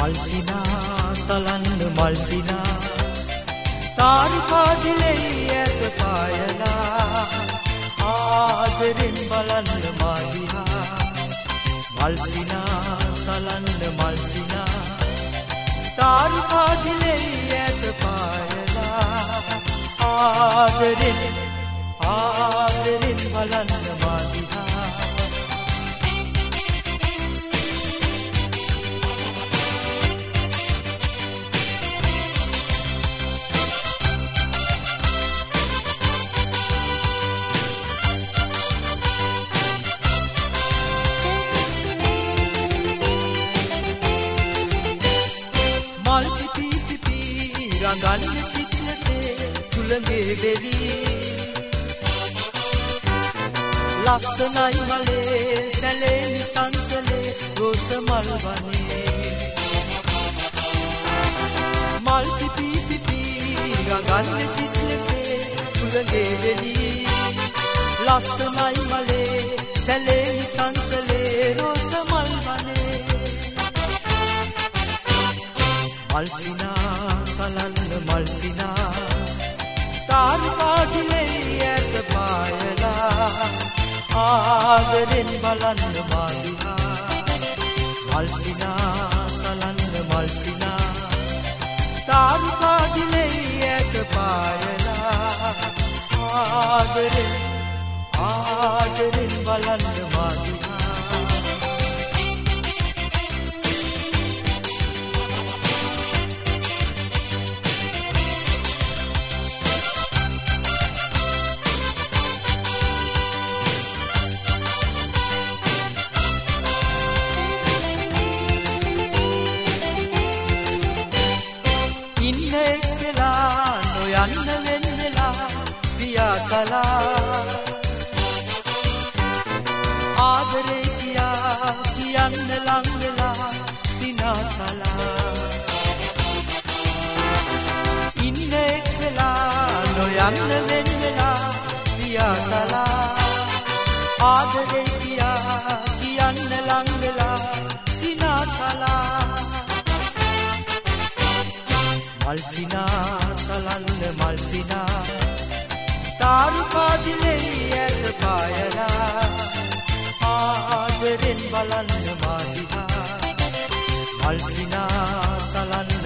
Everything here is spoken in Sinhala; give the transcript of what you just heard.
මල්සිනා සලන්න මල්සිනා තාරු පාදිලේ ඇත පායලා ආදරෙන් බලන්න මාදිහා මල්සිනා සලන්න මල්සිනා තාරු පාදිලේ ඇත පායලා ආදරෙන් බලන්න මාදිහා මල් පිපි රඟන්න සිත්ලසේ සුළඟේ වෙලි ලස්සනයි මලේ සැලේ නිසංසලේ රෝස මල් වනේ මල් පිපි රඟන්න සිත්ලසේ සුළඟේ වෙලි ලස්සනයි මලේ සැලේ නිසංසලේ රෝස මල් වනේ මල්සිනා සලන්න මල්සිනා තාරු පාදිලේ ඇත පායලා ආදරෙන් බලන්න මාදිහා මල්සිනා සලන්න මල්සිනා තාරු පාදිලේ ඇත පායලා ආදරෙන් බලන්න මාදිහා නොයන්න වෙන්නලා පියාසලා ආදරේ කියා කියන්න ලං වෙලා සිනාසලා ඉන්නේ වෙලා නොයන්න වෙන්නලා පියාසලා ආදරේ කියා කියන්න ලං වෙලා සිනාසලා මල්සිනා සලන්න මල්සිනා තාරු පාදිලේ ඇත පායලා ආදරෙන් බලන්න මාදිහා මල්සිනා සලන්න